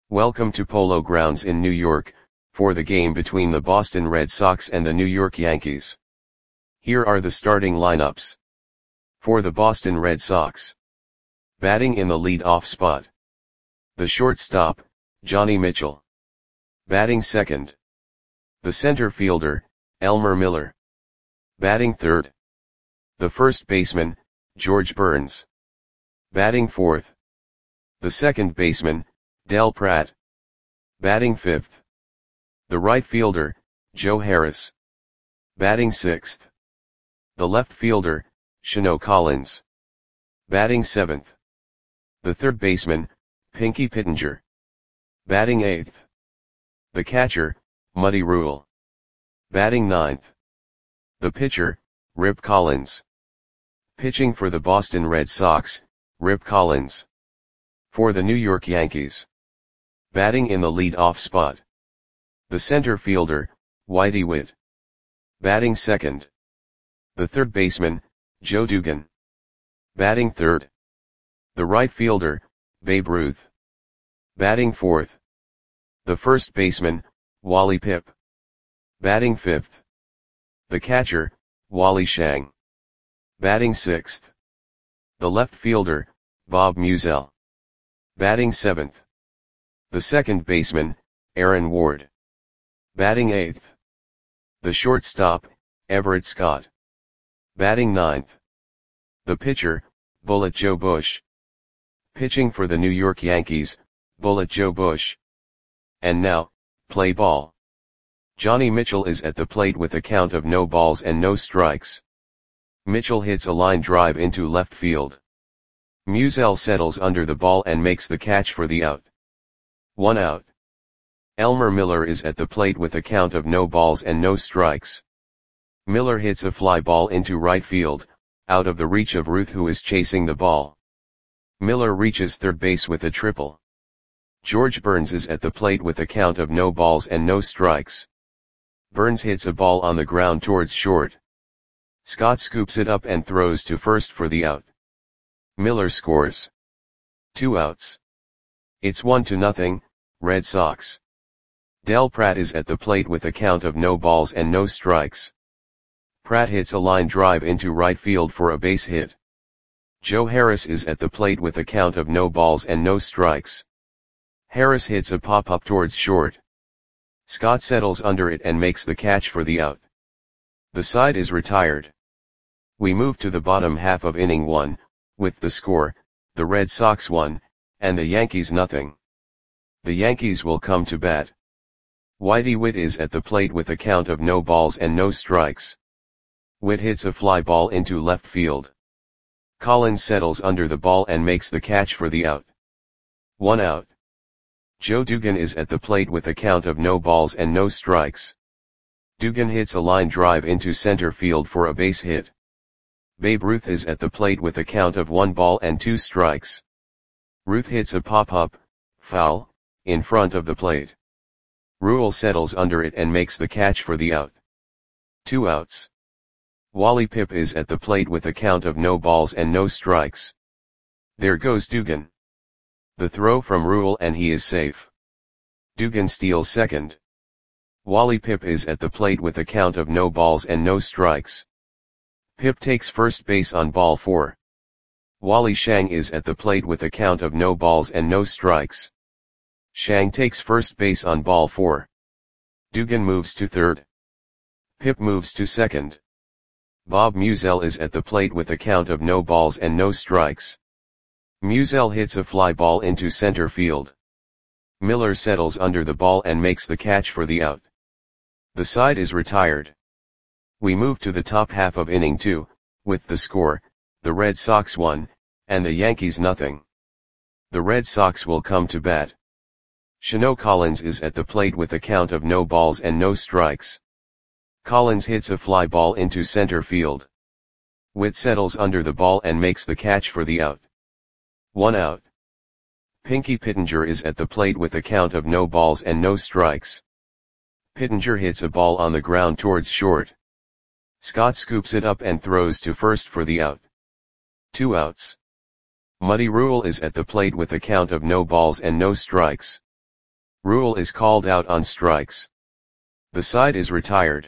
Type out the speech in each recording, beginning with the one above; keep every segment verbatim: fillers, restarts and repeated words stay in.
Welcome to Polo Grounds in New York, for the game between the Boston Red Sox and the New York Yankees. Here are the starting lineups. For the Boston Red Sox. Batting in the lead-off spot. The shortstop, Johnny Mitchell. Batting second. The center fielder, Elmer Miller. Batting third. The first baseman, George Burns. Batting fourth. The second baseman, Del Pratt. Batting fifth. The right fielder, Joe Harris. Batting sixth. The left fielder, Shano Collins. Batting seventh. The third baseman, Pinky Pittenger. Batting eighth. The catcher, Muddy Rule. Batting ninth. The pitcher, Rip Collins. Pitching for the Boston Red Sox, Rip Collins. For the New York Yankees. Batting in the lead-off spot. The center fielder, Whitey Witt. Batting second. The third baseman, Joe Dugan. Batting third. The right fielder, Babe Ruth. Batting fourth. The first baseman, Wally Pipp. Batting fifth. The catcher, Wally Shang. Batting sixth. The left fielder, Bob Musial. Batting seventh. The second baseman, Aaron Ward. Batting eighth. The shortstop, Everett Scott. Batting ninth. The pitcher, Bullet Joe Bush. Pitching for the New York Yankees, Bullet Joe Bush. And now, play ball. Johnny Mitchell is at the plate with a count of no balls and no strikes. Mitchell hits a line drive into left field. Musial settles under the ball and makes the catch for the out. One out. Elmer Miller is at the plate with a count of no balls and no strikes. Miller hits a fly ball into right field, out of the reach of Ruth, who is chasing the ball. Miller reaches third base with a triple. George Burns is at the plate with a count of no balls and no strikes. Burns hits a ball on the ground towards short. Scott scoops it up and throws to first for the out. Miller scores. Two outs. It's one to nothing, Red Sox. Del Pratt is at the plate with a count of no balls and no strikes. Pratt hits a line drive into right field for a base hit. Joe Harris is at the plate with a count of no balls and no strikes. Harris hits a pop-up towards short. Scott settles under it and makes the catch for the out. The side is retired. We move to the bottom half of inning one, with the score, the Red Sox one, and the Yankees nothing. The Yankees will come to bat. Whitey Witt is at the plate with a count of no balls and no strikes. Witt hits a fly ball into left field. Collins settles under the ball and makes the catch for the out. One out. Joe Dugan is at the plate with a count of no balls and no strikes. Dugan hits a line drive into center field for a base hit. Babe Ruth is at the plate with a count of one ball and two strikes. Ruth hits a pop-up, foul, in front of the plate. Rule settles under it and makes the catch for the out. Two outs. Wally Pipp is at the plate with a count of no balls and no strikes. There goes Dugan. The throw from Rule and he is safe. Dugan steals second. Wally Pipp is at the plate with a count of no balls and no strikes. Pipp takes first base on ball four. Wally Shang is at the plate with a count of no balls and no strikes. Shang takes first base on ball four. Dugan moves to third. Pipp moves to second. Bob Musial is at the plate with a count of no balls and no strikes. Musial hits a fly ball into center field. Miller settles under the ball and makes the catch for the out. The side is retired. We move to the top half of inning two, with the score, the Red Sox one, and the Yankees nothing. The Red Sox will come to bat. Shano Collins is at the plate with a count of no balls and no strikes. Collins hits a fly ball into center field. Witt settles under the ball and makes the catch for the out. One out. Pinky Pittenger is at the plate with a count of no balls and no strikes. Pittenger hits a ball on the ground towards short. Scott scoops it up and throws to first for the out. Two outs. Muddy Rule is at the plate with a count of no balls and no strikes. Rule is called out on strikes. The side is retired.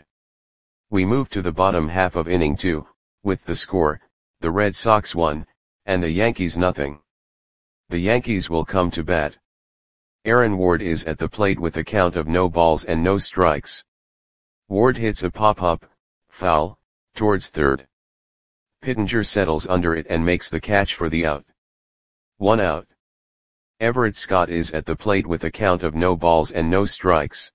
We move to the bottom half of inning two, with the score, the Red Sox one, and the Yankees nothing. The Yankees will come to bat. Aaron Ward is at the plate with a count of no balls and no strikes. Ward hits a pop-up, foul, towards third. Pittenger settles under it and makes the catch for the out. One out. Everett Scott is at the plate with a count of no balls and no strikes.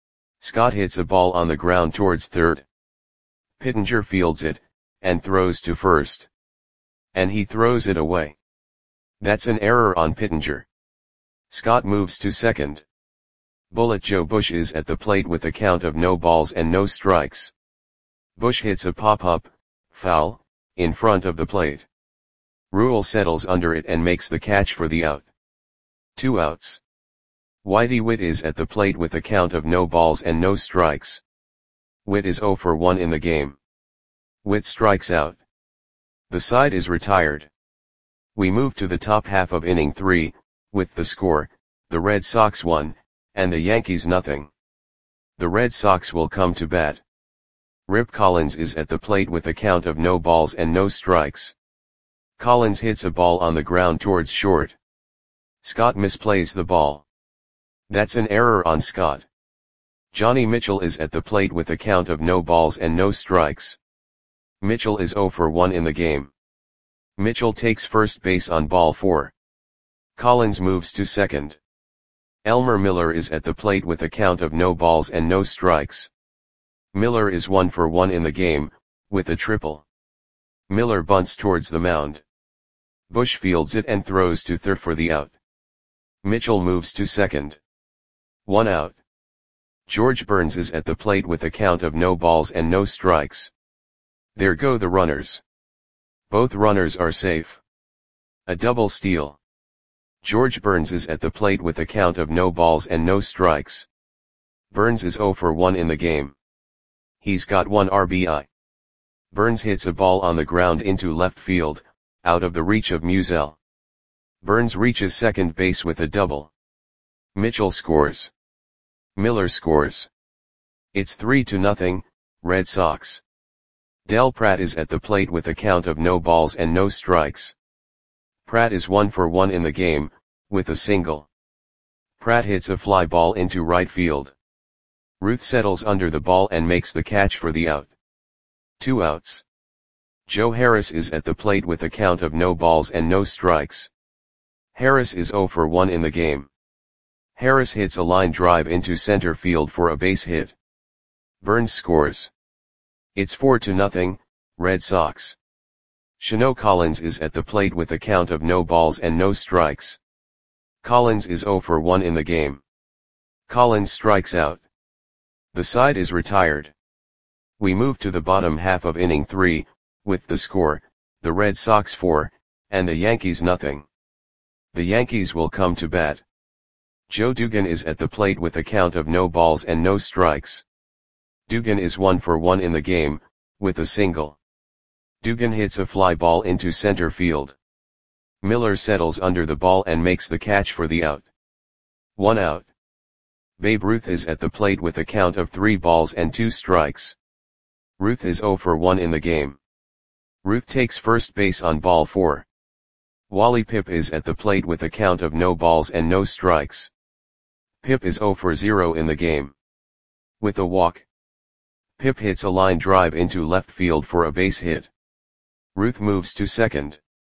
Scott hits a ball on the ground towards third. Pittenger fields it, and throws to first. And he throws it away. That's an error on Pittenger. Scott moves to second. Bullet Joe Bush is at the plate with a count of no balls and no strikes. Bush hits a pop-up, foul, in front of the plate. Rule settles under it and makes the catch for the out. Two outs. Whitey Witt is at the plate with a count of no balls and no strikes. Witt is oh for one in the game. Witt strikes out. The side is retired. We move to the top half of inning three, with the score, the Red Sox one, and the Yankees nothing. The Red Sox will come to bat. Rip Collins is at the plate with a count of no balls and no strikes. Collins hits a ball on the ground towards short. Scott misplays the ball. That's an error on Scott. Johnny Mitchell is at the plate with a count of no balls and no strikes. Mitchell is oh for one in the game. Mitchell takes first base on ball four. Collins moves to second. Elmer Miller is at the plate with a count of no balls and no strikes. Miller is one for one in the game, with a triple. Miller bunts towards the mound. Bush fields it and throws to third for the out. Mitchell moves to second. One out. George Burns is at the plate with a count of no balls and no strikes. There go the runners. Both runners are safe. A double steal. George Burns is at the plate with a count of no balls and no strikes. Burns is oh for one in the game. He's got one R B I. Burns hits a ball on the ground into left field, out of the reach of Musial. Burns reaches second base with a double. Mitchell scores. Miller scores. It's three to nothing, Red Sox. Del Pratt is at the plate with a count of no balls and no strikes. Pratt is one for one in the game, with a single. Pratt hits a fly ball into right field. Ruth settles under the ball and makes the catch for the out. Two outs. Joe Harris is at the plate with a count of no balls and no strikes. Harris is oh for one in the game. Harris hits a line drive into center field for a base hit. Burns scores. It's four to nothing, Red Sox. Shano Collins is at the plate with a count of no balls and no strikes. Collins is oh for one in the game. Collins strikes out. The side is retired. We move to the bottom half of inning three, with the score, the Red Sox four, and the Yankees nothing. The Yankees will come to bat. Joe Dugan is at the plate with a count of no balls and no strikes. Dugan is one for one in the game, with a single. Dugan hits a fly ball into center field. Miller settles under the ball and makes the catch for the out. One out. Babe Ruth is at the plate with a count of three balls and two strikes. Ruth is oh for one in the game. Ruth takes first base on ball four. Wally Pipp is at the plate with a count of no balls and no strikes. Pipp is oh for zero in the game. With a walk. Pipp hits a line drive into left field for a base hit. Ruth moves to second.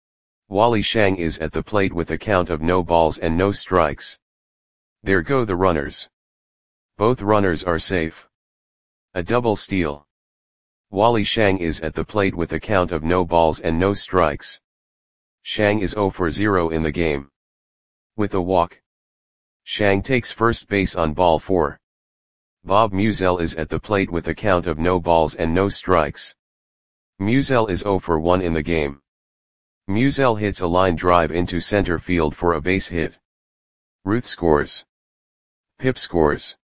Wally Shang is at the plate with a count of no balls and no strikes. There go the runners. Both runners are safe. A double steal. Wally Shang is at the plate with a count of no balls and no strikes. Shang is oh for zero in the game. With a walk. Shang takes first base on ball four. Bob Musial is at the plate with a count of no balls and no strikes. Musial is oh for one in the game. Musial hits a line drive into center field for a base hit. Ruth scores. Pipp scores.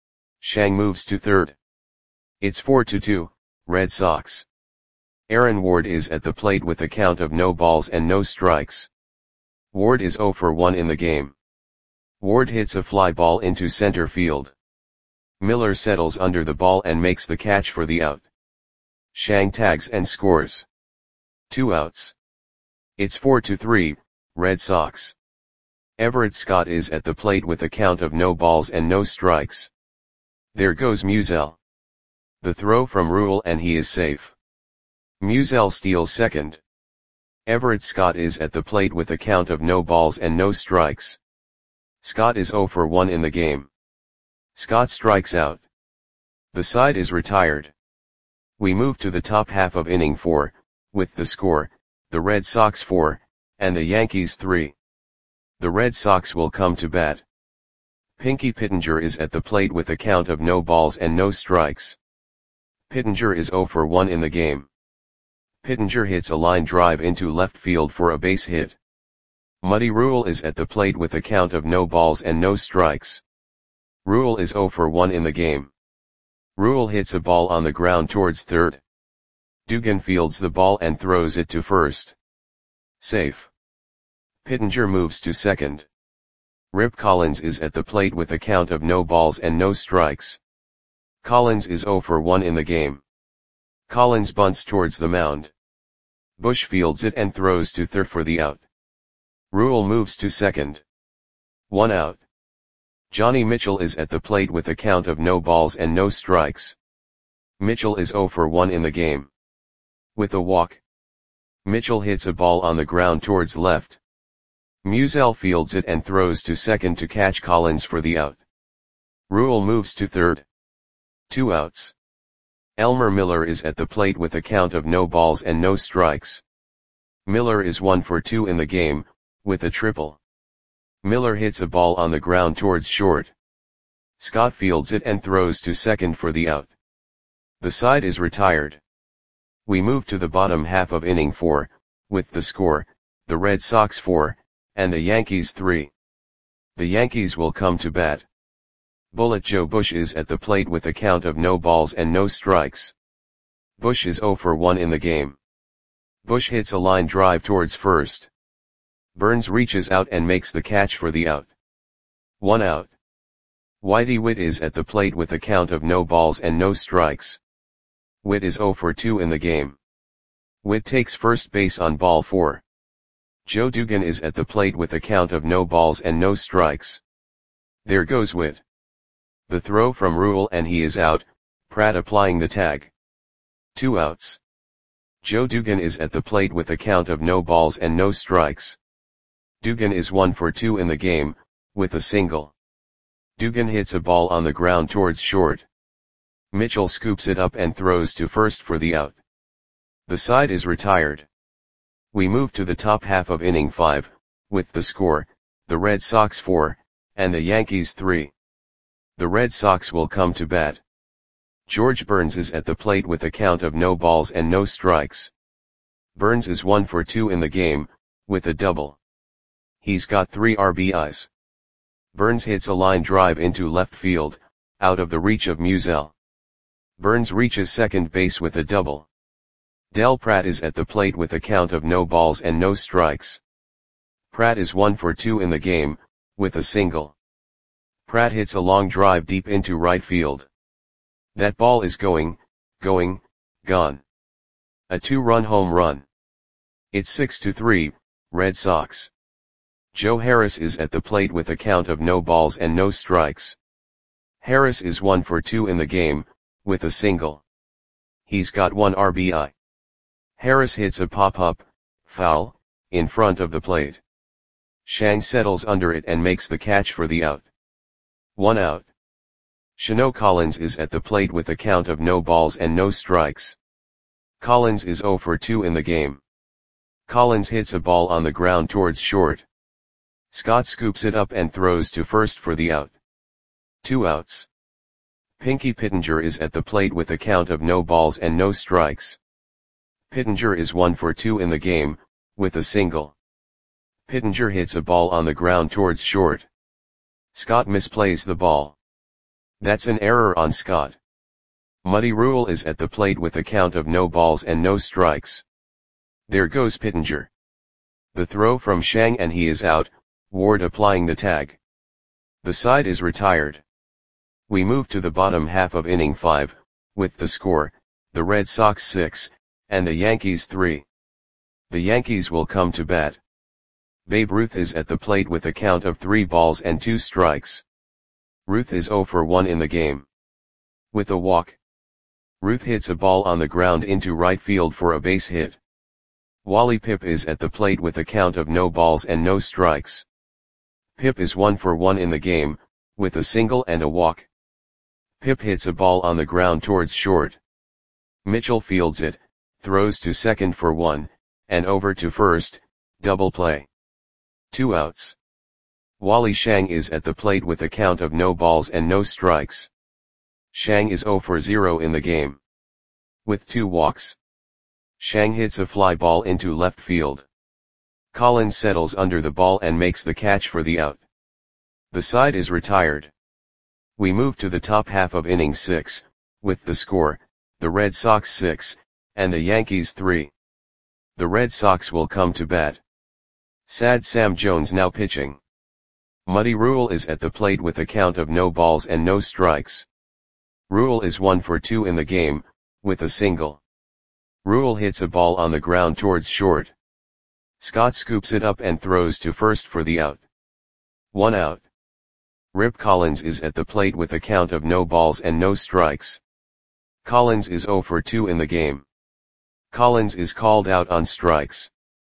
Shang moves to third. It's four to two, Red Sox. Aaron Ward is at the plate with a count of no balls and no strikes. Ward is oh for one in the game. Ward hits a fly ball into center field. Miller settles under the ball and makes the catch for the out. Shang tags and scores. Two outs. It's four to three, Red Sox. Everett Scott is at the plate with a count of no balls and no strikes. There goes Musial. The throw from Rule and he is safe. Musial steals second. Everett Scott is at the plate with a count of no balls and no strikes. Scott is zero for one in the game. Scott strikes out. The side is retired. We move to the top half of inning four, with the score, the Red Sox four, and the Yankees three. The Red Sox will come to bat. Pinky Pittenger is at the plate with a count of no balls and no strikes. Pittenger is zero for one in the game. Pittenger hits a line drive into left field for a base hit. Muddy Rule is at the plate with a count of no balls and no strikes. Rule is zero for one in the game. Rule hits a ball on the ground towards third. Dugan fields the ball and throws it to first. Safe. Pittenger moves to second. Rip Collins is at the plate with a count of no balls and no strikes. Collins is zero for one in the game. Collins bunts towards the mound. Bush fields it and throws to third for the out. Rule moves to second. One out. Johnny Mitchell is at the plate with a count of no balls and no strikes. Mitchell is zero for one in the game. With a walk. Mitchell hits a ball on the ground towards left. Musial fields it and throws to second to catch Collins for the out. Rule moves to third. Two outs. Elmer Miller is at the plate with a count of no balls and no strikes. Miller is one for two in the game, with a triple. Miller hits a ball on the ground towards short. Scott fields it and throws to second for the out. The side is retired. We move to the bottom half of inning four, with the score, the Red Sox four, and the Yankees three. The Yankees will come to bat. Bullet Joe Bush is at the plate with a count of no balls and no strikes. Bush is zero for one in the game. Bush hits a line drive towards first. Burns reaches out and makes the catch for the out. One out. Whitey Witt is at the plate with a count of no balls and no strikes. Witt is zero for two in the game. Witt takes first base on ball four. Joe Dugan is at the plate with a count of no balls and no strikes. There goes Witt. The throw from Rule and he is out, Pratt applying the tag. Two outs. Joe Dugan is at the plate with a count of no balls and no strikes. Dugan is one for two in the game, with a single. Dugan hits a ball on the ground towards short. Mitchell scoops it up and throws to first for the out. The side is retired. We move to the top half of inning five, with the score, the Red Sox four, and the Yankees three. The Red Sox will come to bat. George Burns is at the plate with a count of no balls and no strikes. Burns is one for two in the game, with a double. He's got three R B Is. Burns hits a line drive into left field, out of the reach of Musial. Burns reaches second base with a double. Del Pratt is at the plate with a count of no balls and no strikes. Pratt is one for two in the game, with a single. Pratt hits a long drive deep into right field. That ball is going, going, gone. A two-run home run. It's six to three, Red Sox. Joe Harris is at the plate with a count of no balls and no strikes. Harris is one for two in the game, with a single. He's got one R B I. Harris hits a pop-up, foul, in front of the plate. Shang settles under it and makes the catch for the out. One out. Shano Collins is at the plate with a count of no balls and no strikes. Collins is zero for two in the game. Collins hits a ball on the ground towards short. Scott scoops it up and throws to first for the out. Two outs. Pinky Pittenger is at the plate with a count of no balls and no strikes. Pittenger is one for two in the game, with a single. Pittenger hits a ball on the ground towards short. Scott misplays the ball. That's an error on Scott. Muddy Rule is at the plate with a count of no balls and no strikes. There goes Pittenger. The throw from Shang and he is out, Ward applying the tag. The side is retired. We move to the bottom half of inning five, with the score, the Red Sox six, and the Yankees three. The Yankees will come to bat. Babe Ruth is at the plate with a count of three balls and two strikes. Ruth is oh for one in the game. With a walk, Ruth hits a ball on the ground into right field for a base hit. Wally Pipp is at the plate with a count of no balls and no strikes. Pipp is one for one in the game, with a single and a walk. Pipp hits a ball on the ground towards short. Mitchell fields it, throws to second for one, and over to first, double play. Two outs. Wally Shang is at the plate with a count of no balls and no strikes. Shang is oh for zero in the game. With two walks, Shang hits a fly ball into left field. Collins settles under the ball and makes the catch for the out. The side is retired. We move to the top half of inning six, with the score, the Red Sox six, and the Yankees three. The Red Sox will come to bat. Sad Sam Jones now pitching. Muddy Rule is at the plate with a count of no balls and no strikes. Rule is one for two in the game, with a single. Rule hits a ball on the ground towards short. Scott scoops it up and throws to first for the out. One out. Rip Collins is at the plate with a count of no balls and no strikes. Collins is oh for two in the game. Collins is called out on strikes.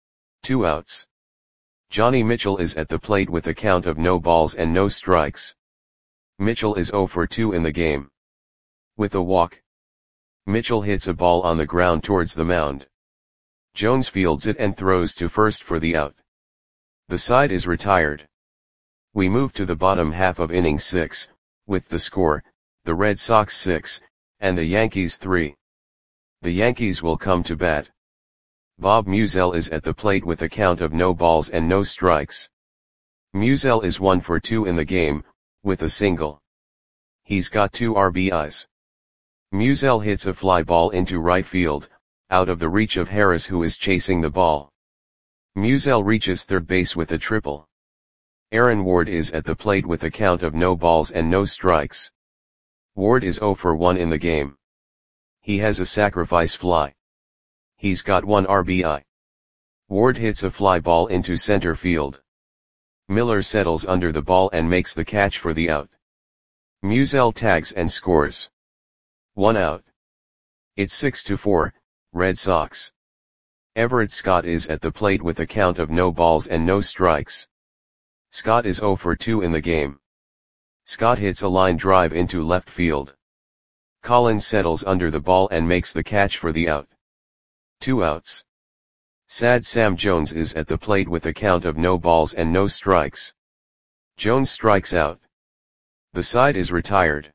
Two outs. Johnny Mitchell is at the plate with a count of no balls and no strikes. Mitchell is oh for two in the game. With a walk, Mitchell hits a ball on the ground towards the mound. Jones fields it and throws to first for the out. The side is retired. We move to the bottom half of inning six, with the score, the Red Sox six, and the Yankees three. The Yankees will come to bat. Bob Musial is at the plate with a count of no balls and no strikes. Musial is one for two in the game, with a single. He's got two R B Is. Musial hits a fly ball into right field, out of the reach of Harris who is chasing the ball. Musial reaches third base with a triple. Aaron Ward is at the plate with a count of no balls and no strikes. Ward is oh for one in the game. He has a sacrifice fly. He's got one R B I. Ward hits a fly ball into center field. Miller settles under the ball and makes the catch for the out. Musial tags and scores. One out. It's six to four, Red Sox. Everett Scott is at the plate with a count of no balls and no strikes. Scott is oh for two in the game. Scott hits a line drive into left field. Collins settles under the ball and makes the catch for the out. Two outs. Sad Sam Jones is at the plate with a count of no balls and no strikes. Jones strikes out. The side is retired.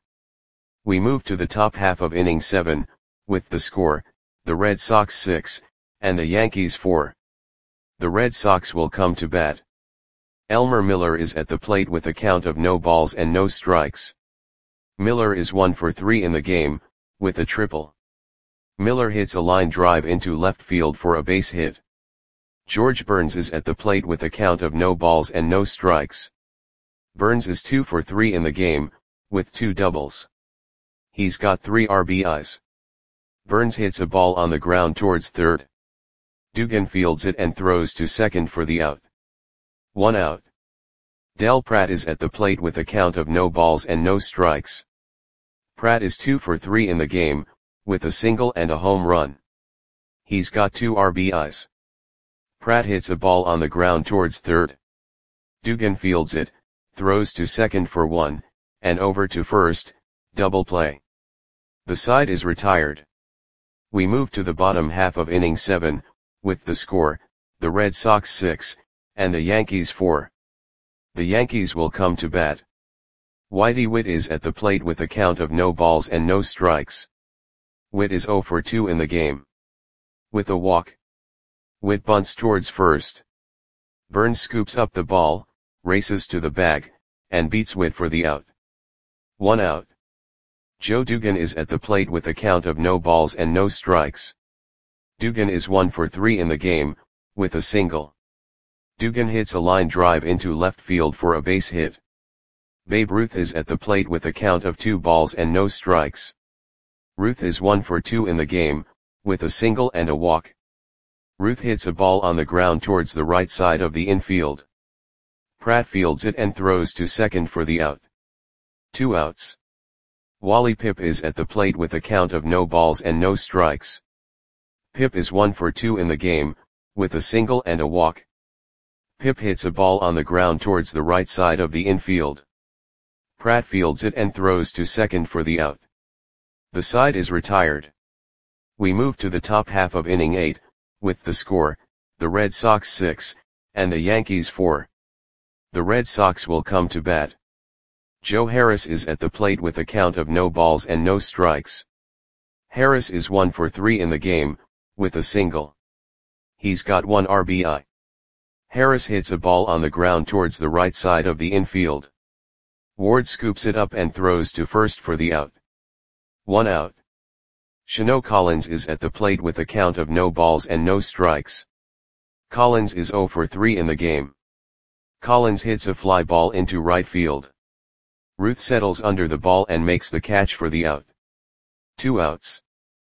We move to the top half of inning seven, with the score, the Red Sox six, and the Yankees four. The Red Sox will come to bat. Elmer Miller is at the plate with a count of no balls and no strikes. Miller is one for three in the game, with a triple. Miller hits a line drive into left field for a base hit. George Burns is at the plate with a count of no balls and no strikes. Burns is two for three in the game, with two doubles. He's got three R B Is. Burns hits a ball on the ground towards third. Dugan fields it and throws to second for the out. One out. Del Pratt is at the plate with a count of no balls and no strikes. Pratt is two for three in the game, with a single and a home run. He's got two R B Is. Pratt hits a ball on the ground towards third. Dugan fields it, throws to second for one, and over to first, double play. The side is retired. We move to the bottom half of inning seven, with the score, the Red Sox six, and the Yankees four. The Yankees will come to bat. Whitey Witt is at the plate with a count of no balls and no strikes. Witt is oh for two in the game. With a walk, Witt bunts towards first. Burns scoops up the ball, races to the bag, and beats Witt for the out. One out. Joe Dugan is at the plate with a count of no balls and no strikes. Dugan is one for three in the game, with a single. Dugan hits a line drive into left field for a base hit. Babe Ruth is at the plate with a count of two balls and no strikes. Ruth is one for two in the game, with a single and a walk. Ruth hits a ball on the ground towards the right side of the infield. Pratt fields it and throws to second for the out. Two outs. Wally Pip is at the plate with a count of no balls and no strikes. Pip is one for two in the game, with a single and a walk. Pip hits a ball on the ground towards the right side of the infield. Pratt fields it and throws to second for the out. The side is retired. We move to the top half of inning eight, with the score, the Red Sox six, and the Yankees four. The Red Sox will come to bat. Joe Harris is at the plate with a count of no balls and no strikes. Harris is one for three in the game, with a single. He's got one R B I. Harris hits a ball on the ground towards the right side of the infield. Ward scoops it up and throws to first for the out. One out. Shano Collins is at the plate with a count of no balls and no strikes. Collins is zero for three in the game. Collins hits a fly ball into right field. Ruth settles under the ball and makes the catch for the out. Two outs.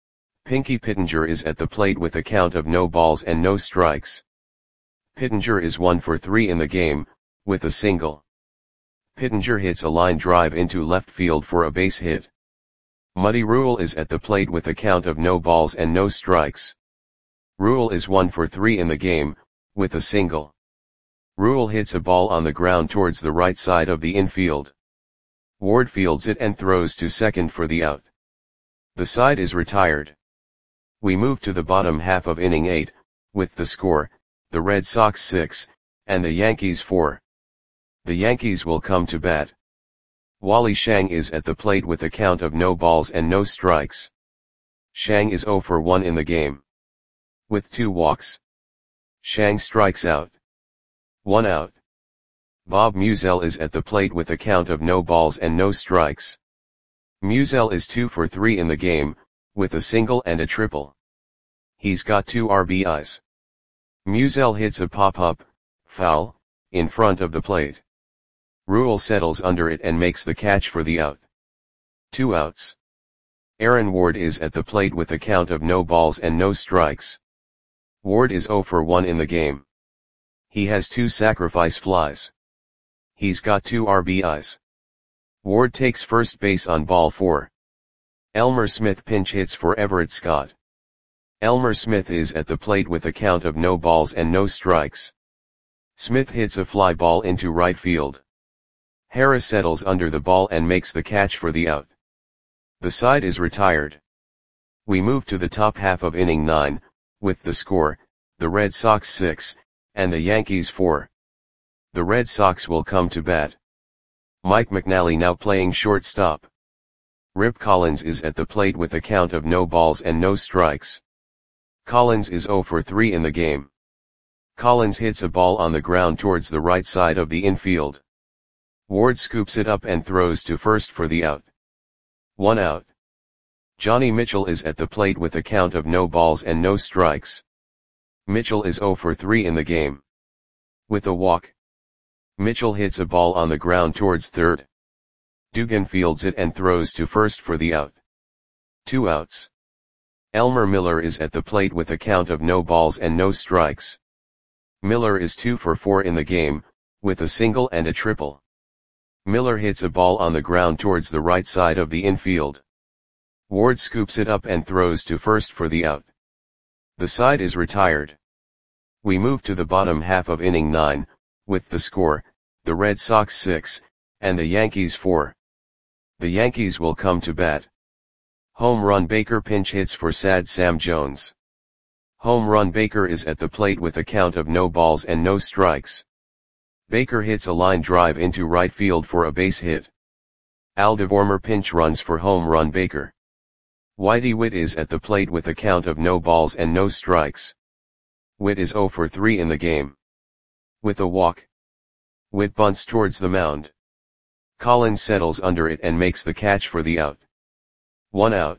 Pinky Pittenger is at the plate with a count of no balls and no strikes. Pittenger is one for three in the game, with a single. Pittenger hits a line drive into left field for a base hit. Muddy Rule is at the plate with a count of no balls and no strikes. Rule is one for three in the game, with a single. Rule hits a ball on the ground towards the right side of the infield. Ward fields it and throws to second for the out. The side is retired. We move to the bottom half of inning eight, with the score, the Red Sox six, and the Yankees four. The Yankees will come to bat. Wally Shang is at the plate with a count of no balls and no strikes. Shang is zero for one in the game. With two walks. Shang strikes out. One out. Bob Musial is at the plate with a count of no balls and no strikes. Musial is two for three in the game, with a single and a triple. He's got two R B Is. Musial hits a pop-up, foul, in front of the plate. Rule settles under it and makes the catch for the out. Two outs. Aaron Ward is at the plate with a count of no balls and no strikes. Ward is zero for one in the game. He has two sacrifice flies. He's got two R B Is. Ward takes first base on ball four. Elmer Smith pinch hits for Everett Scott. Elmer Smith is at the plate with a count of no balls and no strikes. Smith hits a fly ball into right field. Harris settles under the ball and makes the catch for the out. The side is retired. We move to the top half of inning nine, with the score, the Red Sox six, and the Yankees four. The Red Sox will come to bat. Mike McNally now playing shortstop. Rip Collins is at the plate with a count of no balls and no strikes. Collins is zero for three in the game. Collins hits a ball on the ground towards the right side of the infield. Ward scoops it up and throws to first for the out. One out. Johnny Mitchell is at the plate with a count of no balls and no strikes. Mitchell is zero for three in the game. With a walk. Mitchell hits a ball on the ground towards third. Dugan fields it and throws to first for the out. Two outs. Elmer Miller is at the plate with a count of no balls and no strikes. Miller is two for four in the game, with a single and a triple. Miller hits a ball on the ground towards the right side of the infield. Ward scoops it up and throws to first for the out. The side is retired. We move to the bottom half of inning nine, with the score, the Red Sox six, and the Yankees four. The Yankees will come to bat. Home run Baker pinch hits for Sad Sam Jones. Home run Baker is at the plate with a count of no balls and no strikes. Baker hits a line drive into right field for a base hit. Al DeVormer pinch runs for home run Baker. Whitey Witt is at the plate with a count of no balls and no strikes. Witt is zero for three in the game. With a walk. Witt bunts towards the mound. Collins settles under it and makes the catch for the out. One out.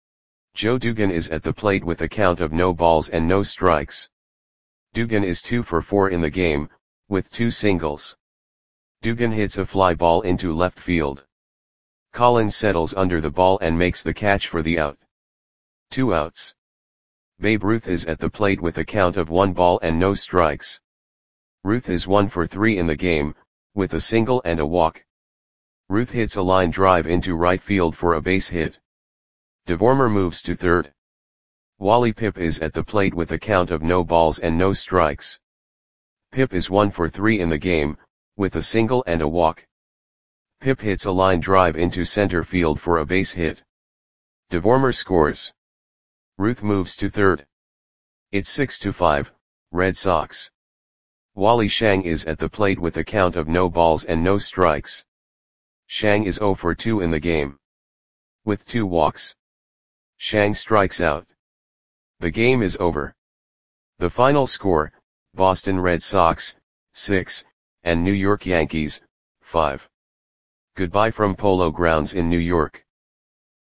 Joe Dugan is at the plate with a count of no balls and no strikes. Dugan is two for four in the game, with two singles. Dugan hits a fly ball into left field. Collins settles under the ball and makes the catch for the out. Two outs. Babe Ruth is at the plate with a count of one ball and no strikes. Ruth is one for three in the game, with a single and a walk. Ruth hits a line drive into right field for a base hit. DeVormer moves to third. Wally Pipp is at the plate with a count of no balls and no strikes. Pipp is one for three in the game, with a single and a walk. Pipp hits a line drive into center field for a base hit. DeVormer scores. Ruth moves to third. It's six to five, Red Sox. Wally Shang is at the plate with a count of no balls and no strikes. Shang is zero for two in the game. With two walks. Shang strikes out. The game is over. The final score, Boston Red Sox, six, and New York Yankees, five. Goodbye from Polo Grounds in New York.